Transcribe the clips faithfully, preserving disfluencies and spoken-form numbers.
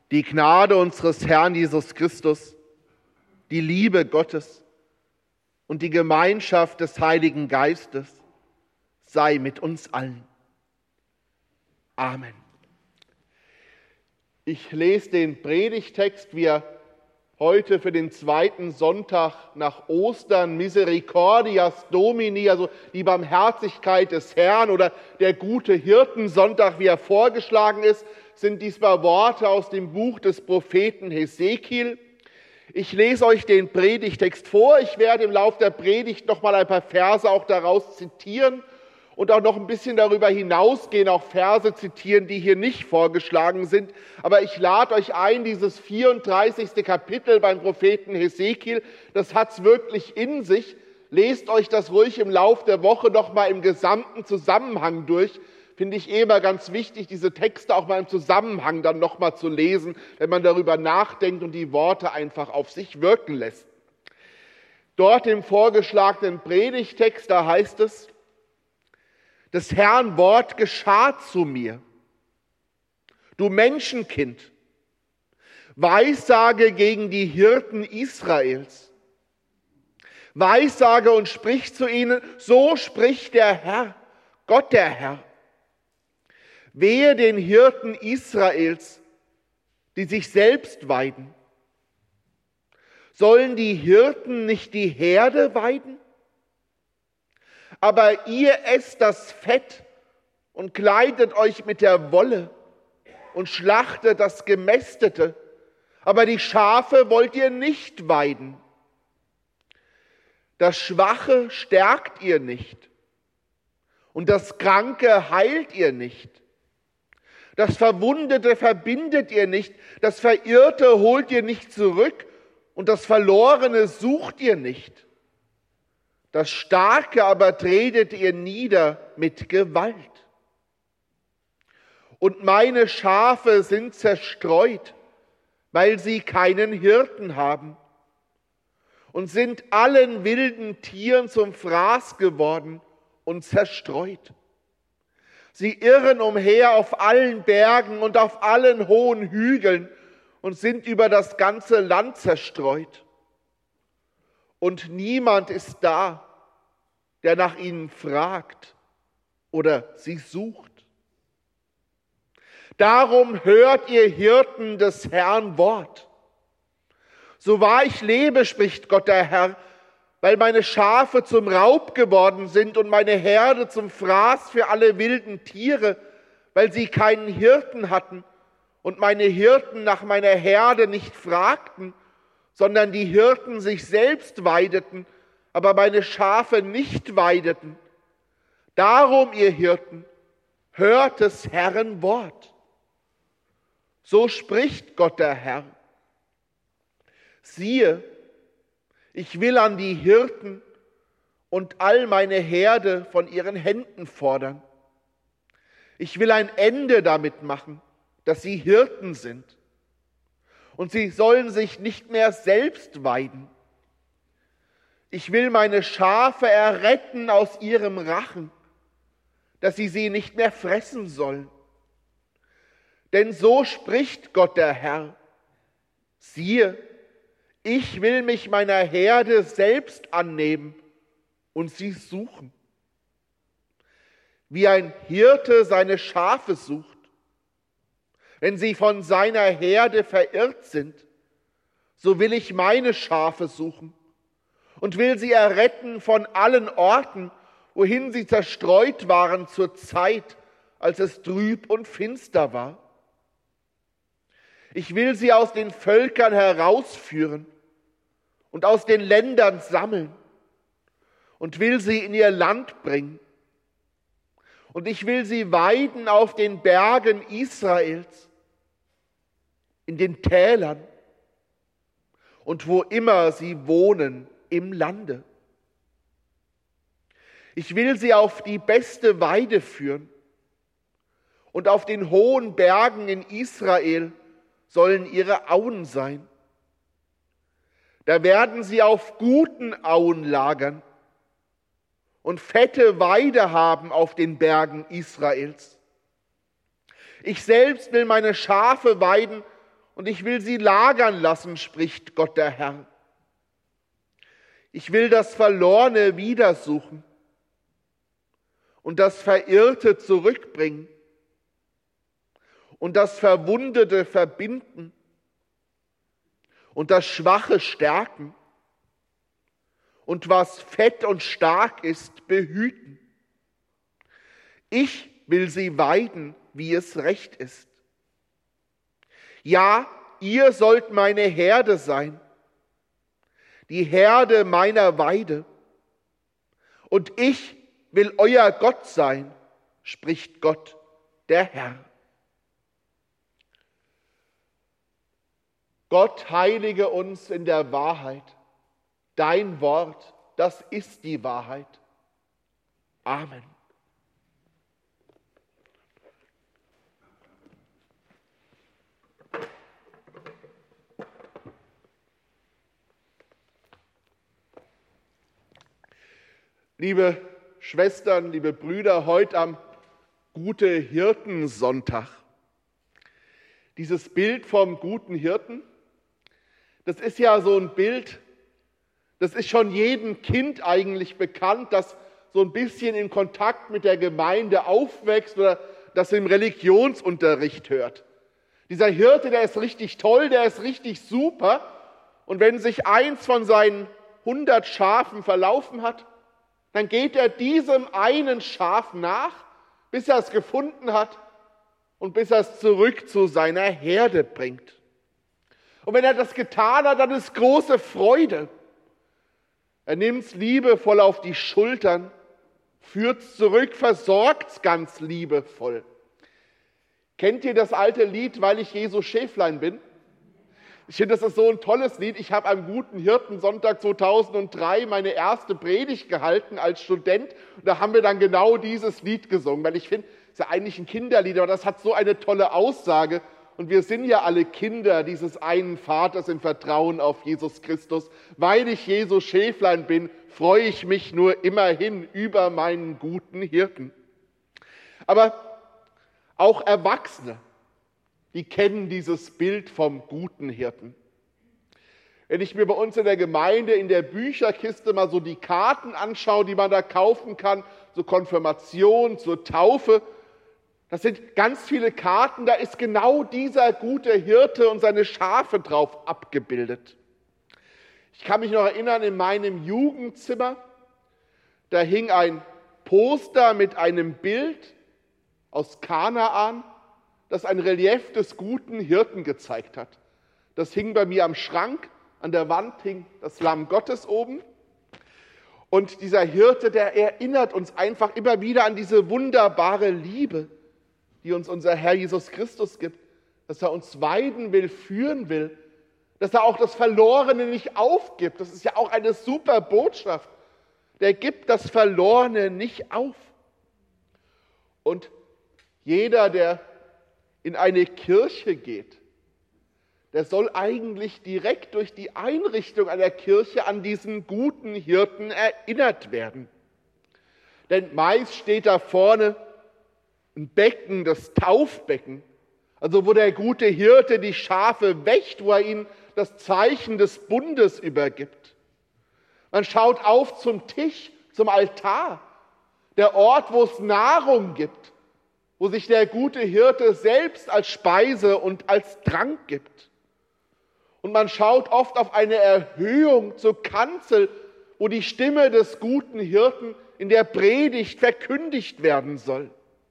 Die Gnade unseres Herrn Jesus Christus, die Liebe Gottes und die Gemeinschaft des Heiligen Geistes sei mit uns allen. Amen. Ich lese den Predigtext, wie er heute für den zweiten Sonntag nach Ostern, Misericordias Domini, also die Barmherzigkeit des Herrn oder der gute Hirtensonntag, wie er vorgeschlagen ist, sind diesmal Worte aus dem Buch des Propheten Hesekiel. Ich lese euch den Predigtext vor. Ich werde im Laufe der Predigt noch mal ein paar Verse auch daraus zitieren und auch noch ein bisschen darüber hinausgehen, auch Verse zitieren, die hier nicht vorgeschlagen sind. Aber ich lade euch ein, dieses vierunddreißigste Kapitel beim Propheten Hesekiel, das hat es wirklich in sich. Lest euch das ruhig im Laufe der Woche noch mal im gesamten Zusammenhang durch. Finde ich eh immer ganz wichtig, diese Texte auch mal im Zusammenhang dann noch mal zu lesen, wenn man darüber nachdenkt und die Worte einfach auf sich wirken lässt. Dort im vorgeschlagenen Predigtext, da heißt es: Des Herrn Wort geschah zu mir. Du Menschenkind, weissage gegen die Hirten Israels. Weissage und sprich zu ihnen, so spricht der Herr, Gott der Herr. Wehe den Hirten Israels, die sich selbst weiden. Sollen die Hirten nicht die Herde weiden? Aber ihr esst das Fett und kleidet euch mit der Wolle und schlachtet das Gemästete, aber die Schafe wollt ihr nicht weiden. Das Schwache stärkt ihr nicht und das Kranke heilt ihr nicht. Das Verwundete verbindet ihr nicht, das Verirrte holt ihr nicht zurück und das Verlorene sucht ihr nicht. Das Starke aber tretet ihr nieder mit Gewalt. Und meine Schafe sind zerstreut, weil sie keinen Hirten haben und sind allen wilden Tieren zum Fraß geworden und zerstreut. Sie irren umher auf allen Bergen und auf allen hohen Hügeln und sind über das ganze Land zerstreut. Und niemand ist da, der nach ihnen fragt oder sie sucht. Darum hört ihr Hirten des Herrn Wort. So wahr ich lebe, spricht Gott der Herr, weil meine Schafe zum Raub geworden sind und meine Herde zum Fraß für alle wilden Tiere, weil sie keinen Hirten hatten und meine Hirten nach meiner Herde nicht fragten, sondern die Hirten sich selbst weideten, aber meine Schafe nicht weideten. Darum, ihr Hirten, hört des Herrn Wort. So spricht Gott der Herr. Siehe, ich will an die Hirten und all meine Herde von ihren Händen fordern. Ich will ein Ende damit machen, dass sie Hirten sind. Und sie sollen sich nicht mehr selbst weiden. Ich will meine Schafe erretten aus ihrem Rachen, dass sie sie nicht mehr fressen sollen. Denn so spricht Gott der Herr. Siehe, ich will mich meiner Herde selbst annehmen und sie suchen. Wie ein Hirte seine Schafe sucht, wenn sie von seiner Herde verirrt sind, so will ich meine Schafe suchen und will sie erretten von allen Orten, wohin sie zerstreut waren zur Zeit, als es trüb und finster war. Ich will sie aus den Völkern herausführen und aus den Ländern sammeln und will sie in ihr Land bringen. Und ich will sie weiden auf den Bergen Israels, in den Tälern und wo immer sie wohnen im Lande. Ich will sie auf die beste Weide führen und auf den hohen Bergen in Israel sollen ihre Auen sein. Da werden sie auf guten Auen lagern und fette Weide haben auf den Bergen Israels. Ich selbst will meine Schafe weiden und ich will sie lagern lassen, spricht Gott der Herr. Ich will das Verlorene wiedersuchen und das Verirrte zurückbringen und das Verwundete verbinden und das Schwache stärken und was fett und stark ist, behüten. Ich will sie weiden, wie es recht ist. Ja, ihr sollt meine Herde sein, die Herde meiner Weide. Und ich will euer Gott sein, spricht Gott, der Herr. Gott, heilige uns in der Wahrheit. Dein Wort, das ist die Wahrheit. Amen. Liebe Schwestern, liebe Brüder, heute am Gute-Hirten-Sonntag. Dieses Bild vom guten Hirten, das ist ja so ein Bild, das ist schon jedem Kind eigentlich bekannt, das so ein bisschen in Kontakt mit der Gemeinde aufwächst oder das im Religionsunterricht hört. Dieser Hirte, der ist richtig toll, der ist richtig super. Und wenn sich eins von seinen hundert Schafen verlaufen hat, dann geht er diesem einen Schaf nach, bis er es gefunden hat und bis er es zurück zu seiner Herde bringt. Und wenn er das getan hat, dann ist große Freude. Er nimmt es liebevoll auf die Schultern, führt es zurück, versorgt es ganz liebevoll. Kennt ihr das alte Lied, weil ich Jesus Schäflein bin? Ich finde, das ist so ein tolles Lied. Ich habe am Guten Hirten Sonntag zweitausenddrei meine erste Predigt gehalten als Student. Und da haben wir dann genau dieses Lied gesungen. Weil ich finde, es ist ja eigentlich ein Kinderlied, aber das hat so eine tolle Aussage. Und wir sind ja alle Kinder dieses einen Vaters im Vertrauen auf Jesus Christus. Weil ich Jesus Schäflein bin, freue ich mich nur immerhin über meinen guten Hirten. Aber auch Erwachsene, die kennen dieses Bild vom guten Hirten. Wenn ich mir bei uns in der Gemeinde in der Bücherkiste mal so die Karten anschaue, die man da kaufen kann, zur Konfirmation, zur Taufe, das sind ganz viele Karten, da ist genau dieser gute Hirte und seine Schafe drauf abgebildet. Ich kann mich noch erinnern, in meinem Jugendzimmer, da hing ein Poster mit einem Bild aus Kanaan, das ein Relief des guten Hirten gezeigt hat. Das hing bei mir am Schrank, an der Wand hing das Lamm Gottes oben. Und dieser Hirte, der erinnert uns einfach immer wieder an diese wunderbare Liebe, die uns unser Herr Jesus Christus gibt, dass er uns weiden will, führen will, dass er auch das Verlorene nicht aufgibt. Das ist ja auch eine super Botschaft. Der gibt das Verlorene nicht auf. Und jeder, der in eine Kirche geht, der soll eigentlich direkt durch die Einrichtung einer Kirche an diesen guten Hirten erinnert werden. Denn meist steht da vorne ein Becken, das Taufbecken, also wo der gute Hirte die Schafe wächt, wo er ihnen das Zeichen des Bundes übergibt. Man schaut auf zum Tisch, zum Altar, der Ort, wo es Nahrung gibt, wo sich der gute Hirte selbst als Speise und als Trank gibt. Und man schaut oft auf eine Erhöhung zur Kanzel, wo die Stimme des guten Hirten in der Predigt verkündigt werden soll.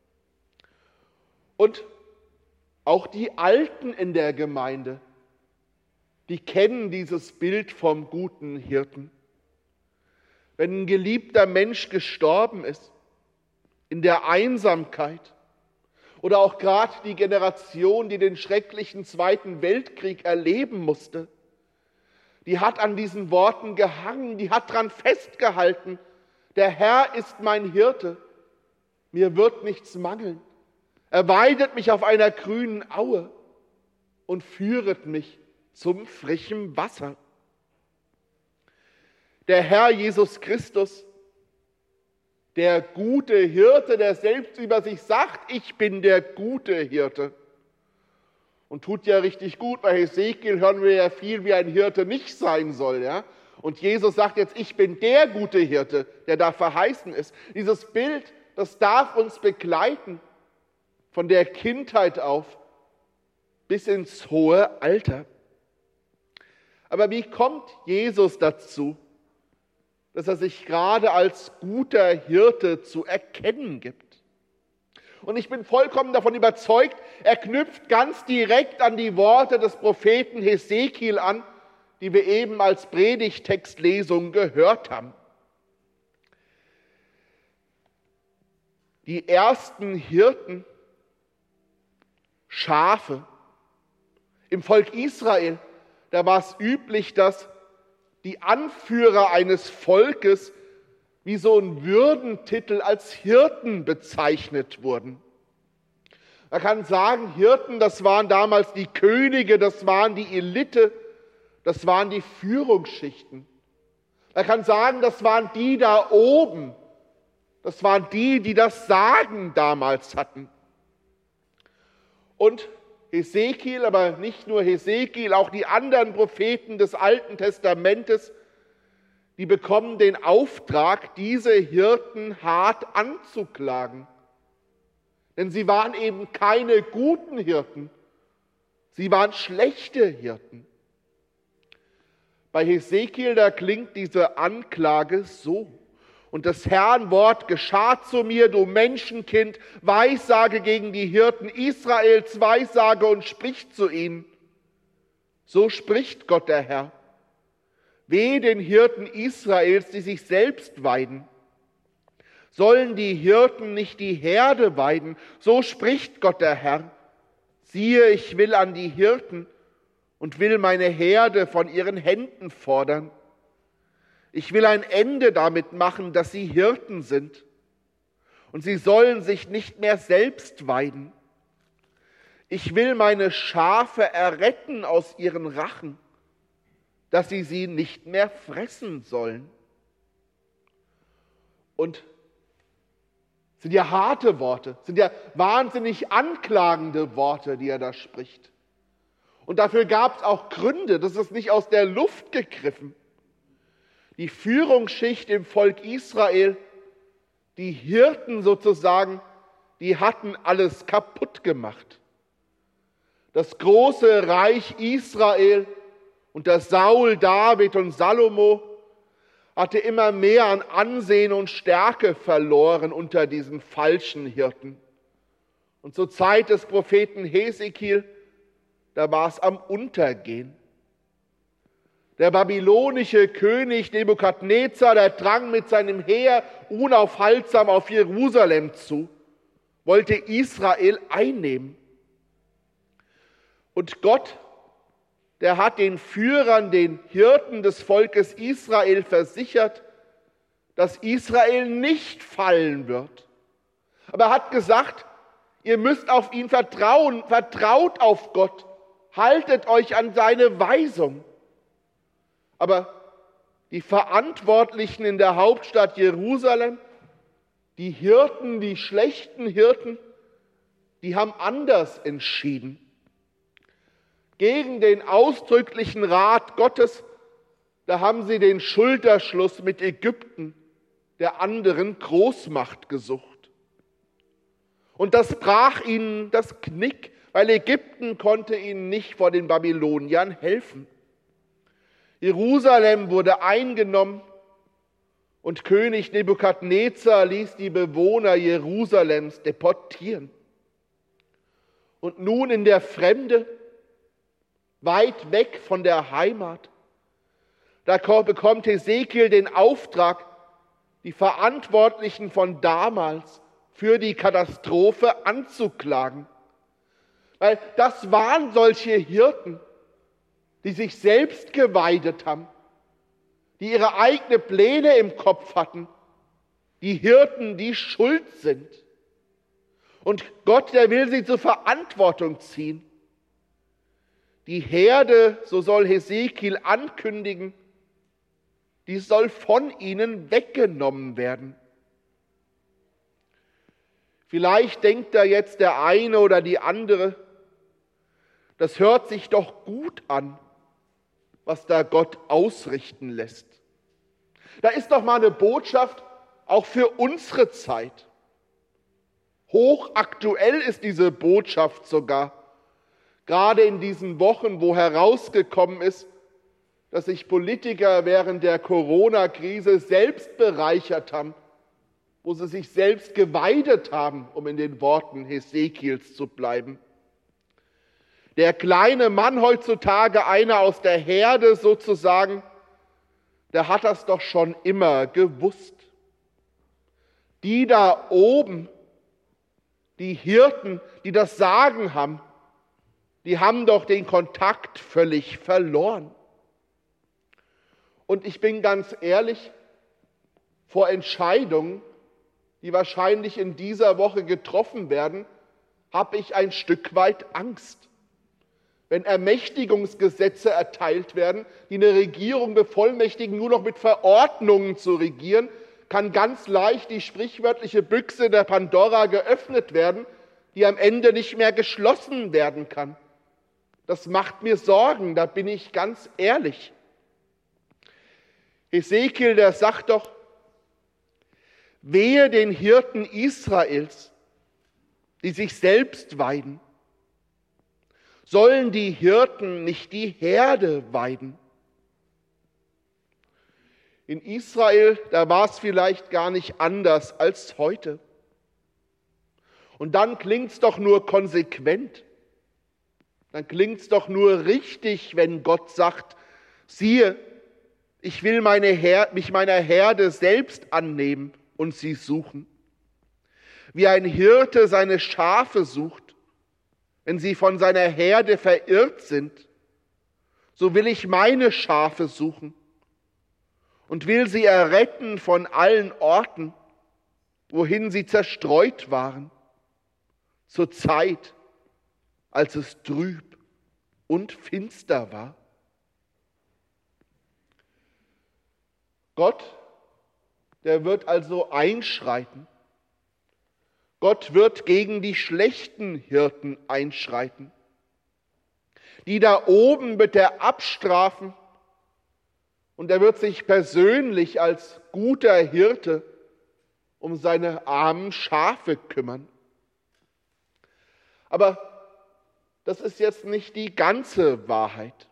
Und auch die Alten in der Gemeinde, die kennen dieses Bild vom guten Hirten. Wenn ein geliebter Mensch gestorben ist, in der Einsamkeit, oder auch gerade die Generation, die den schrecklichen Zweiten Weltkrieg erleben musste, die hat an diesen Worten gehangen, die hat daran festgehalten, der Herr ist mein Hirte, mir wird nichts mangeln. Er weidet mich auf einer grünen Aue und führet mich zum frischen Wasser. Der Herr Jesus Christus, der gute Hirte, der selbst über sich sagt, ich bin der gute Hirte. Und tut ja richtig gut. Bei Hesekiel hören wir ja viel, wie ein Hirte nicht sein soll. Ja? Und Jesus sagt jetzt, ich bin der gute Hirte, der da verheißen ist. Dieses Bild, das darf uns begleiten, von der Kindheit auf bis ins hohe Alter. Aber wie kommt Jesus dazu, dass er sich gerade als guter Hirte zu erkennen gibt? Und ich bin vollkommen davon überzeugt, er knüpft ganz direkt an die Worte des Propheten Hesekiel an, die wir eben als Predigttextlesung gehört haben. Die ersten Hirten, Schafe, im Volk Israel, da war es üblich, dass die Anführer eines Volkes wie so ein Würdentitel als Hirten bezeichnet wurden. Man kann sagen, Hirten, das waren damals die Könige, das waren die Elite, das waren die Führungsschichten. Man kann sagen, das waren die da oben, das waren die, die das Sagen damals hatten. Und Hesekiel, aber nicht nur Hesekiel, auch die anderen Propheten des Alten Testamentes, die bekommen den Auftrag, diese Hirten hart anzuklagen. Denn sie waren eben keine guten Hirten, sie waren schlechte Hirten. Bei Hesekiel, da klingt diese Anklage so: Und das Herrn Wort geschah zu mir, du Menschenkind, weissage gegen die Hirten Israels, weissage und sprich zu ihnen. So spricht Gott der Herr. Wehe den Hirten Israels, die sich selbst weiden. Sollen die Hirten nicht die Herde weiden? So spricht Gott der Herr. Siehe, ich will an die Hirten und will meine Herde von ihren Händen fordern. Ich will ein Ende damit machen, dass sie Hirten sind. Und sie sollen sich nicht mehr selbst weiden. Ich will meine Schafe erretten aus ihren Rachen, dass sie sie nicht mehr fressen sollen. Und es sind ja harte Worte, es sind ja wahnsinnig anklagende Worte, die er da spricht. Und dafür gab es auch Gründe, das ist nicht aus der Luft gegriffen. Die Führungsschicht im Volk Israel, die Hirten sozusagen, die hatten alles kaputt gemacht. Das große Reich Israel unter Saul, David und Salomo hatte immer mehr an Ansehen und Stärke verloren unter diesen falschen Hirten. Und zur Zeit des Propheten Hesekiel, da war es am Untergehen. Der babylonische König Nebukadnezar, der drang mit seinem Heer unaufhaltsam auf Jerusalem zu, wollte Israel einnehmen. Und Gott, der hat den Führern, den Hirten des Volkes Israel versichert, dass Israel nicht fallen wird. Aber er hat gesagt, ihr müsst auf ihn vertrauen, vertraut auf Gott, haltet euch an seine Weisung. Aber die Verantwortlichen in der Hauptstadt Jerusalem, die Hirten, die schlechten Hirten, die haben anders entschieden. Gegen den ausdrücklichen Rat Gottes, da haben sie den Schulterschluss mit Ägypten, der anderen Großmacht, gesucht. Und das brach ihnen das Knick, weil Ägypten konnte ihnen nicht vor den Babyloniern helfen. Jerusalem wurde eingenommen und König Nebukadnezar ließ die Bewohner Jerusalems deportieren. Und nun in der Fremde, weit weg von der Heimat, da bekommt Hesekiel den Auftrag, die Verantwortlichen von damals für die Katastrophe anzuklagen. Weil das waren solche Hirten, die sich selbst geweidet haben, die ihre eigenen Pläne im Kopf hatten, die Hirten, die schuld sind. Und Gott, der will sie zur Verantwortung ziehen. Die Herde, so soll Hesekiel ankündigen, die soll von ihnen weggenommen werden. Vielleicht denkt da jetzt der eine oder die andere, Das hört sich doch gut an, was da Gott ausrichten lässt. Da ist doch mal eine Botschaft auch für unsere Zeit. Hochaktuell ist diese Botschaft sogar, gerade in diesen Wochen, wo herausgekommen ist, dass sich Politiker während der Corona-Krise selbst bereichert haben, wo sie sich selbst geweidet haben, um in den Worten Hesekiels zu bleiben. Der kleine Mann heutzutage, einer aus der Herde sozusagen, der hat das doch schon immer gewusst. Die da oben, die Hirten, die das Sagen haben, die haben doch den Kontakt völlig verloren. Und ich bin ganz ehrlich, vor Entscheidungen, die wahrscheinlich in dieser Woche getroffen werden, habe ich ein Stück weit Angst. Wenn Ermächtigungsgesetze erteilt werden, die eine Regierung bevollmächtigen, nur noch mit Verordnungen zu regieren, kann ganz leicht die sprichwörtliche Büchse der Pandora geöffnet werden, die am Ende nicht mehr geschlossen werden kann. Das macht mir Sorgen, da bin ich ganz ehrlich. Hesekiel, der sagt doch, wehe den Hirten Israels, die sich selbst weiden. Sollen die Hirten nicht die Herde weiden? In Israel, da war es vielleicht gar nicht anders als heute. Und dann klingt es doch nur konsequent. Dann klingt es doch nur richtig, wenn Gott sagt, siehe, ich will meine Her- mich meiner Herde selbst annehmen und sie suchen. Wie ein Hirte seine Schafe sucht, wenn sie von seiner Herde verirrt sind, so will ich meine Schafe suchen und will sie erretten von allen Orten, wohin sie zerstreut waren, zur Zeit, als es trüb und finster war. Gott, der wird also einschreiten. Gott wird gegen die schlechten Hirten einschreiten. Die da oben wird er abstrafen und er wird sich persönlich als guter Hirte um seine armen Schafe kümmern. Aber das ist jetzt nicht die ganze Wahrheit.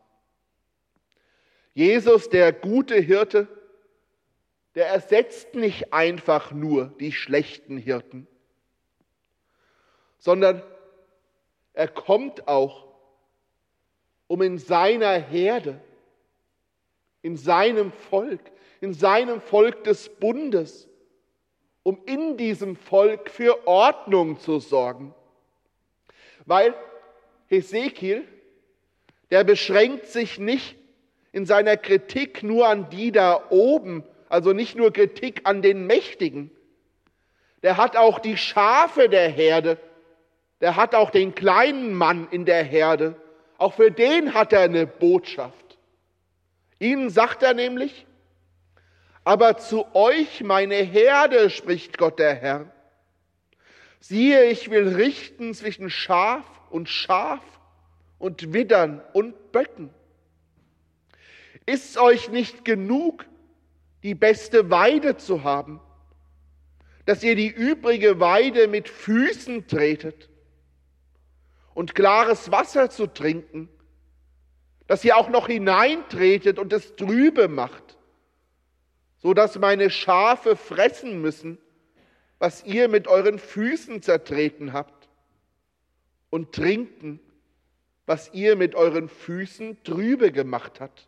Jesus, der gute Hirte, der ersetzt nicht einfach nur die schlechten Hirten, sondern er kommt auch, um in seiner Herde, in seinem Volk, in seinem Volk des Bundes, um in diesem Volk für Ordnung zu sorgen. Weil Hesekiel, der beschränkt sich nicht in seiner Kritik nur an die da oben, also nicht nur Kritik an den Mächtigen. Der hat auch die Schafe der Herde, der hat auch den kleinen Mann in der Herde. Auch für den hat er eine Botschaft. Ihnen sagt er nämlich, aber zu euch, meine Herde, spricht Gott der Herr. Siehe, ich will richten zwischen Schaf und Schaf und Widdern und Böcken. Ist's euch nicht genug, die beste Weide zu haben, dass ihr die übrige Weide mit Füßen tretet und klares Wasser zu trinken, dass ihr auch noch hineintretet und es trübe macht, so dass meine Schafe fressen müssen, was ihr mit euren Füßen zertreten habt, und trinken, was ihr mit euren Füßen trübe gemacht habt.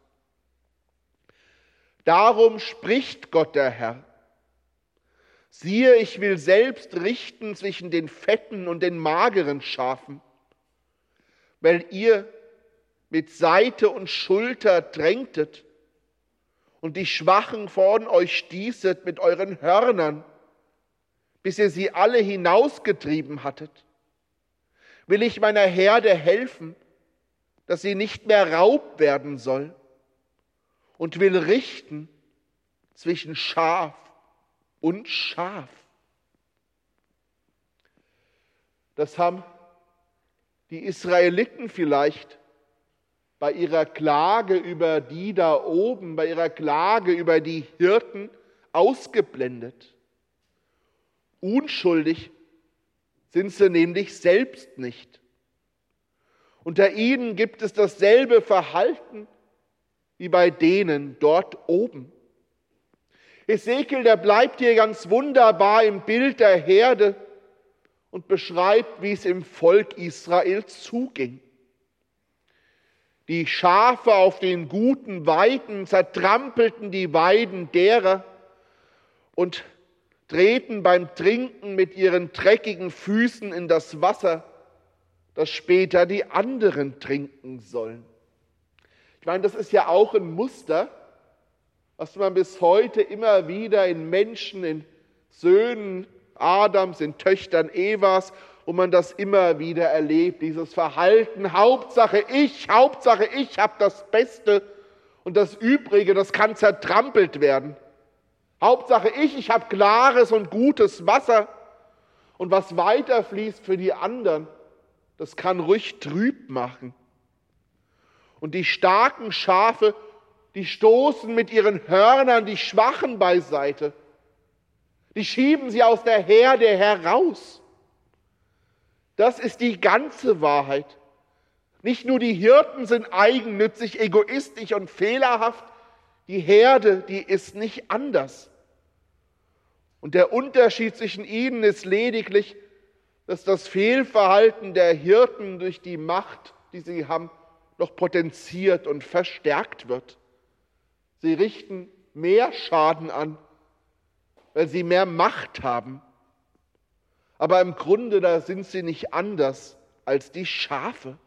Darum spricht Gott der Herr. Siehe, ich will selbst richten zwischen den fetten und den mageren Schafen, weil ihr mit Seite und Schulter drängtet und die Schwachen von euch stießet mit euren Hörnern, bis ihr sie alle hinausgetrieben hattet. Will ich meiner Herde helfen, dass sie nicht mehr Raub werden soll, und will richten zwischen Schaf und Schaf. Das haben die Israeliten vielleicht bei ihrer Klage über die da oben, bei ihrer Klage über die Hirten ausgeblendet. Unschuldig sind sie nämlich selbst nicht. Unter ihnen gibt es dasselbe Verhalten wie bei denen dort oben. Hesekiel, der bleibt hier ganz wunderbar im Bild der Herde und beschreibt, wie es im Volk Israel zuging. Die Schafe auf den guten Weiden zertrampelten die Weiden derer und treten beim Trinken mit ihren dreckigen Füßen in das Wasser, das später die anderen trinken sollen. Ich meine, das ist ja auch ein Muster, was man bis heute immer wieder in Menschen, in Söhnen Adams, in Töchtern Evas, wo man das immer wieder erlebt, dieses Verhalten, Hauptsache ich, Hauptsache ich habe das Beste und das Übrige, das kann zertrampelt werden. Hauptsache ich, ich habe klares und gutes Wasser und was weiterfließt für die anderen, das kann ruhig trüb machen. Und die starken Schafe, die stoßen mit ihren Hörnern die Schwachen beiseite. Die schieben sie aus der Herde heraus. Das ist die ganze Wahrheit. Nicht nur die Hirten sind eigennützig, egoistisch und fehlerhaft, die Herde, die ist nicht anders. Und der Unterschied zwischen ihnen ist lediglich, dass das Fehlverhalten der Hirten durch die Macht, die sie haben, noch potenziert und verstärkt wird. Sie richten mehr Schaden an, weil sie mehr Macht haben. Aber im Grunde, da sind sie nicht anders als die Schafe.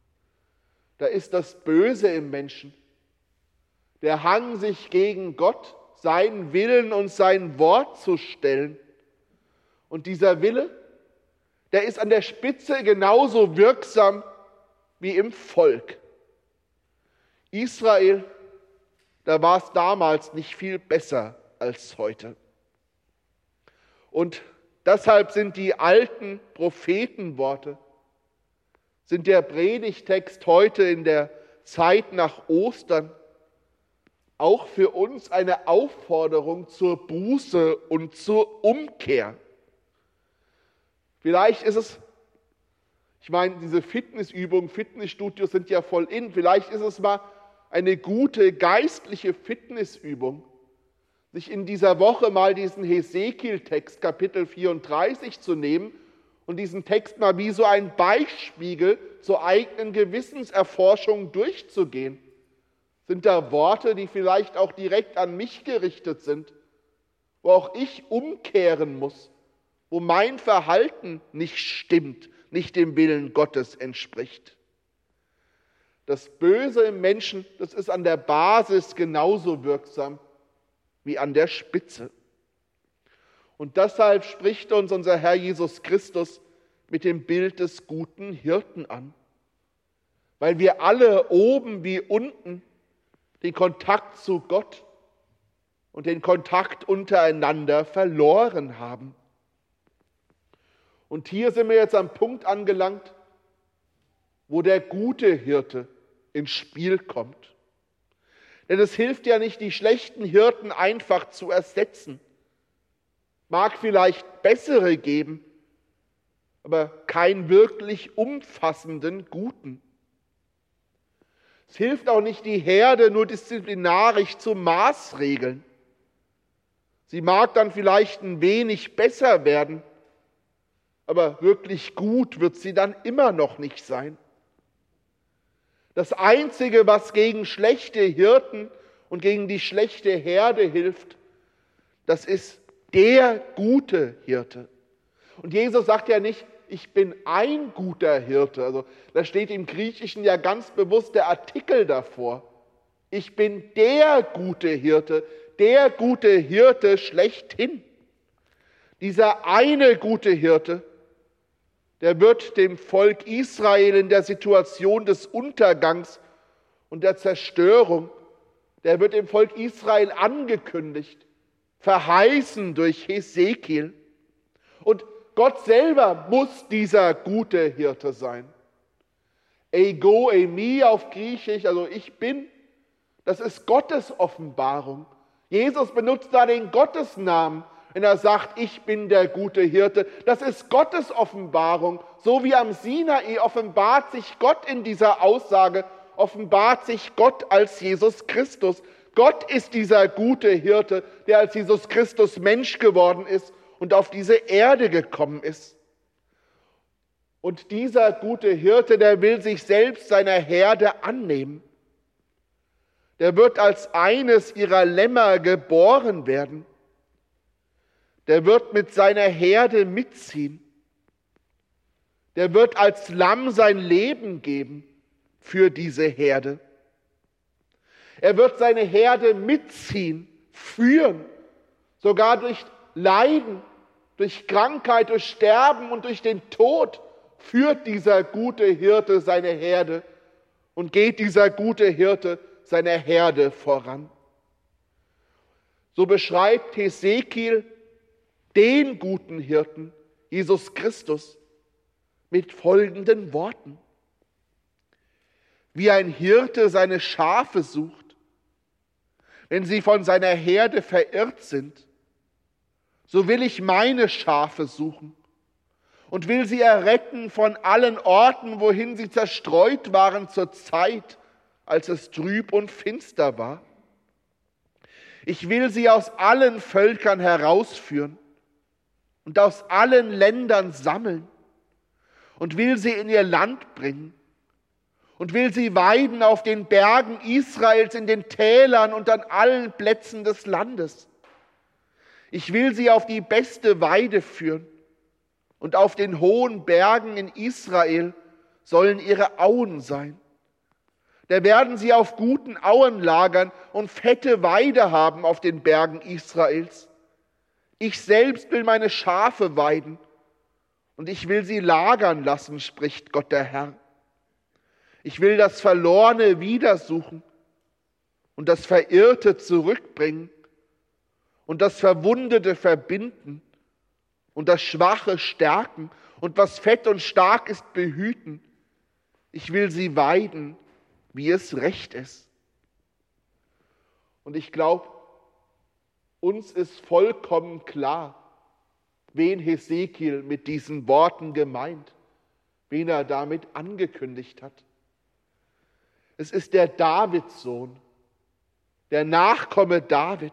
Da ist das Böse im Menschen. Der Hang, sich gegen Gott, seinen Willen und sein Wort zu stellen. Und dieser Wille, der ist an der Spitze genauso wirksam wie im Volk. Israel, da war es damals nicht viel besser als heute. Und deshalb sind die alten Prophetenworte, sind der Predigtext heute in der Zeit nach Ostern auch für uns eine Aufforderung zur Buße und zur Umkehr. Vielleicht ist es, ich meine, diese Fitnessübungen, Fitnessstudios sind ja voll in, vielleicht ist es mal eine gute geistliche Fitnessübung, sich in dieser Woche mal diesen Hesekiel-Text, Kapitel vierunddreißig, zu nehmen und diesen Text mal wie so ein Beispiegel zur eigenen Gewissenserforschung durchzugehen. Sind da Worte, die vielleicht auch direkt an mich gerichtet sind, wo auch ich umkehren muss, wo mein Verhalten nicht stimmt, nicht dem Willen Gottes entspricht? Das Böse im Menschen, das ist an der Basis genauso wirksam wie an der Spitze. Und deshalb spricht uns unser Herr Jesus Christus mit dem Bild des guten Hirten an. Weil wir alle oben wie unten den Kontakt zu Gott und den Kontakt untereinander verloren haben. Und hier sind wir jetzt am Punkt angelangt, wo der gute Hirte ins Spiel kommt. Denn es hilft ja nicht, die schlechten Hirten einfach zu ersetzen. Mag vielleicht bessere geben, aber keinen wirklich umfassenden guten. Es hilft auch nicht, die Herde nur disziplinarisch zu maßregeln. Sie mag dann vielleicht ein wenig besser werden, aber wirklich gut wird sie dann immer noch nicht sein. Das Einzige, was gegen schlechte Hirten und gegen die schlechte Herde hilft, das ist der gute Hirte. Und Jesus sagt ja nicht, ich bin ein guter Hirte. Also da steht im Griechischen ja ganz bewusst der Artikel davor. Ich bin der gute Hirte, der gute Hirte schlechthin. Dieser eine gute Hirte, der wird dem Volk Israel in der Situation des Untergangs und der Zerstörung, der wird dem Volk Israel angekündigt, verheißen durch Hesekiel. Und Gott selber muss dieser gute Hirte sein. Ego, eimi auf Griechisch, also ich bin, das ist Gottes Offenbarung. Jesus benutzt da den Gottesnamen, wenn er sagt, ich bin der gute Hirte. Das ist Gottes Offenbarung. So wie am Sinai offenbart sich Gott in dieser Aussage, offenbart sich Gott als Jesus Christus. Gott ist dieser gute Hirte, der als Jesus Christus Mensch geworden ist und auf diese Erde gekommen ist. Und dieser gute Hirte, der will sich selbst seiner Herde annehmen. Der wird als eines ihrer Lämmer geboren werden. Der wird mit seiner Herde mitziehen. Der wird als Lamm sein Leben geben für diese Herde. Er wird seine Herde mitziehen, führen, sogar durch Leiden, durch Krankheit, durch Sterben und durch den Tod führt dieser gute Hirte seine Herde und geht dieser gute Hirte seiner Herde voran. So beschreibt Hesekiel den guten Hirten, Jesus Christus, mit folgenden Worten. Wie ein Hirte seine Schafe sucht, wenn sie von seiner Herde verirrt sind, so will ich meine Schafe suchen und will sie erretten von allen Orten, wohin sie zerstreut waren zur Zeit, als es trüb und finster war. Ich will sie aus allen Völkern herausführen und aus allen Ländern sammeln und will sie in ihr Land bringen und will sie weiden auf den Bergen Israels, in den Tälern und an allen Plätzen des Landes. Ich will sie auf die beste Weide führen und auf den hohen Bergen in Israel sollen ihre Auen sein. Da werden sie auf guten Auen lagern und fette Weide haben auf den Bergen Israels. Ich selbst will meine Schafe weiden und ich will sie lagern lassen, spricht Gott der Herr. Ich will das Verlorene wiedersuchen und das Verirrte zurückbringen und das Verwundete verbinden und das Schwache stärken und was fett und stark ist behüten. Ich will sie weiden, wie es recht ist. Und ich glaube, uns ist vollkommen klar, wen Hesekiel mit diesen Worten gemeint, wen er damit angekündigt hat. Es ist der Davidssohn, der Nachkomme David.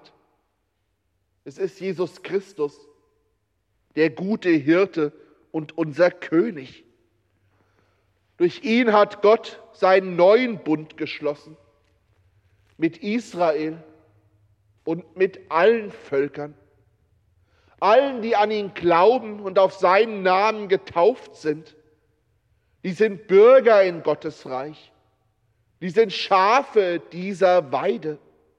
Es ist Jesus Christus, der gute Hirte und unser König. Durch ihn hat Gott seinen neuen Bund geschlossen mit Israel und mit allen Völkern, allen, die an ihn glauben und auf seinen Namen getauft sind. Die sind Bürger in Gottes Reich. Die sind Schafe dieser Weide.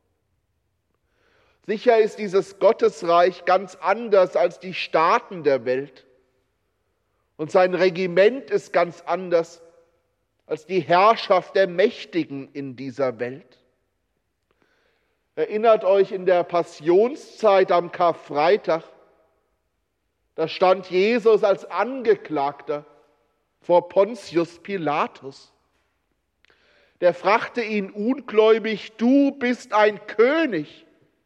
Sicher ist dieses Gottesreich ganz anders als die Staaten der Welt. Und sein Regiment ist ganz anders als die Herrschaft der Mächtigen in dieser Welt. Erinnert euch in der Passionszeit am Karfreitag, da stand Jesus als Angeklagter vor Pontius Pilatus. Der fragte ihn ungläubig, du bist ein König.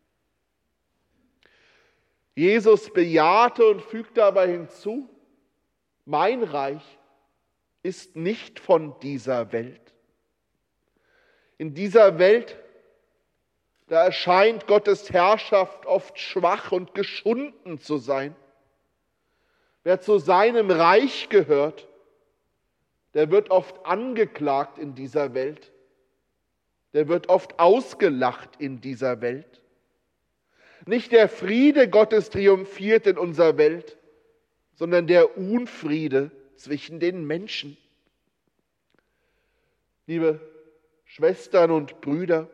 Jesus bejahte und fügte aber hinzu, mein Reich ist nicht von dieser Welt. In dieser Welt, da erscheint Gottes Herrschaft oft schwach und geschunden zu sein. Wer zu seinem Reich gehört, der wird oft angeklagt in dieser Welt. Der wird oft ausgelacht in dieser Welt. Nicht der Friede Gottes triumphiert in unserer Welt, sondern der Unfriede zwischen den Menschen. Liebe Schwestern und Brüder,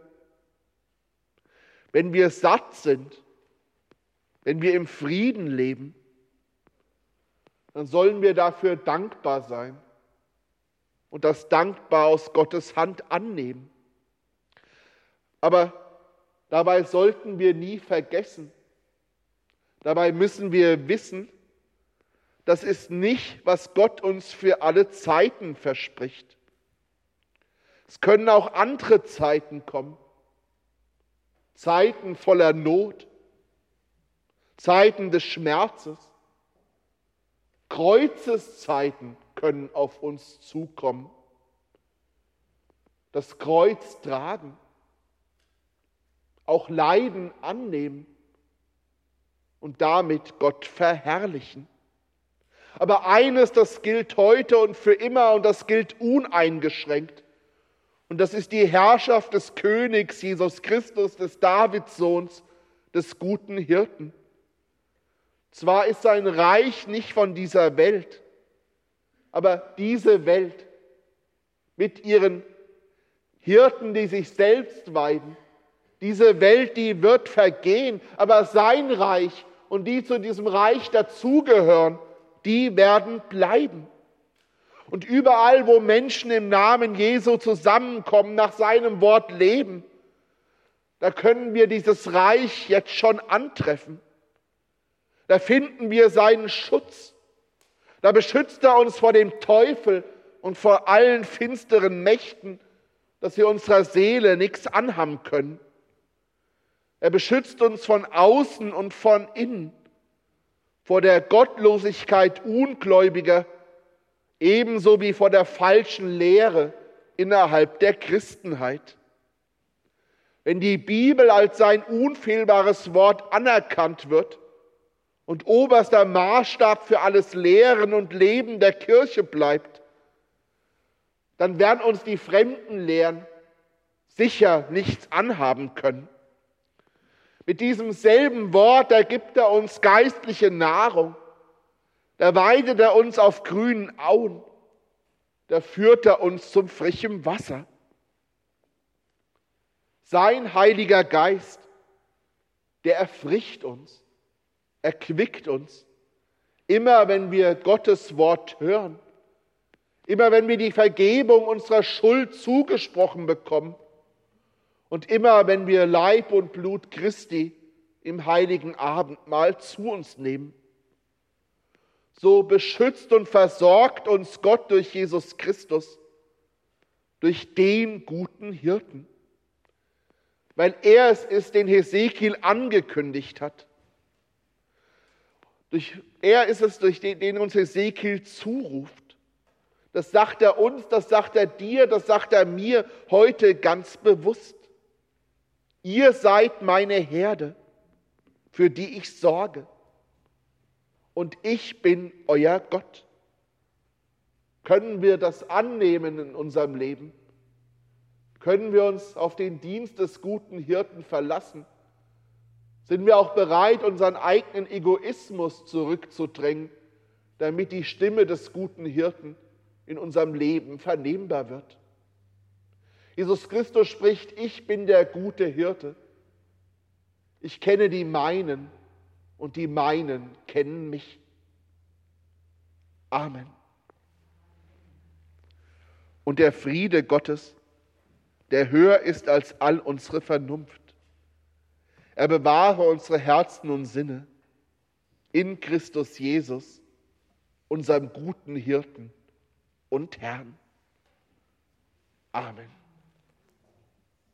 wenn wir satt sind, wenn wir im Frieden leben, dann sollen wir dafür dankbar sein und das dankbar aus Gottes Hand annehmen. Aber dabei sollten wir nie vergessen, dabei müssen wir wissen, das ist nicht, was Gott uns für alle Zeiten verspricht. Es können auch andere Zeiten kommen. Zeiten voller Not, Zeiten des Schmerzes. Kreuzeszeiten können auf uns zukommen. Das Kreuz tragen, auch Leiden annehmen und damit Gott verherrlichen. Aber eines, das gilt heute und für immer und das gilt uneingeschränkt. Und das ist die Herrschaft des Königs Jesus Christus, des Davidssohns, des guten Hirten. Zwar ist sein Reich nicht von dieser Welt, aber diese Welt mit ihren Hirten, die sich selbst weiden, diese Welt, die wird vergehen, aber sein Reich und die zu diesem Reich dazugehören, die werden bleiben. Und überall, wo Menschen im Namen Jesu zusammenkommen, nach seinem Wort leben, da können wir dieses Reich jetzt schon antreffen. Da finden wir seinen Schutz. Da beschützt er uns vor dem Teufel und vor allen finsteren Mächten, dass wir unserer Seele nichts anhaben können. Er beschützt uns von außen und von innen, vor der Gottlosigkeit Ungläubiger, ebenso wie vor der falschen Lehre innerhalb der Christenheit. Wenn die Bibel als sein unfehlbares Wort anerkannt wird und oberster Maßstab für alles Lehren und Leben der Kirche bleibt, dann werden uns die fremden Lehren sicher nichts anhaben können. Mit diesem selben Wort, da gibt er uns geistliche Nahrung, da weidet er uns auf grünen Auen, da führt er uns zum frischen Wasser. Sein Heiliger Geist, der erfrischt uns, erquickt uns, immer wenn wir Gottes Wort hören, immer wenn wir die Vergebung unserer Schuld zugesprochen bekommen und immer wenn wir Leib und Blut Christi im heiligen Abendmahl zu uns nehmen. So beschützt und versorgt uns Gott durch Jesus Christus, durch den guten Hirten, weil er es ist, den Hesekiel angekündigt hat. Durch, er ist es, durch den, den uns Hesekiel zuruft. Das sagt er uns, das sagt er dir, das sagt er mir heute ganz bewusst. Ihr seid meine Herde, für die ich sorge. Und ich bin euer Gott. Können wir das annehmen in unserem Leben? Können wir uns auf den Dienst des guten Hirten verlassen? Sind wir auch bereit, unseren eigenen Egoismus zurückzudrängen, damit die Stimme des guten Hirten in unserem Leben vernehmbar wird? Jesus Christus spricht, ich bin der gute Hirte. Ich kenne die meinen und die meinen kennen mich. Amen. Und der Friede Gottes, der höher ist als all unsere Vernunft, er bewahre unsere Herzen und Sinne in Christus Jesus, unserem guten Hirten und Herrn. Amen.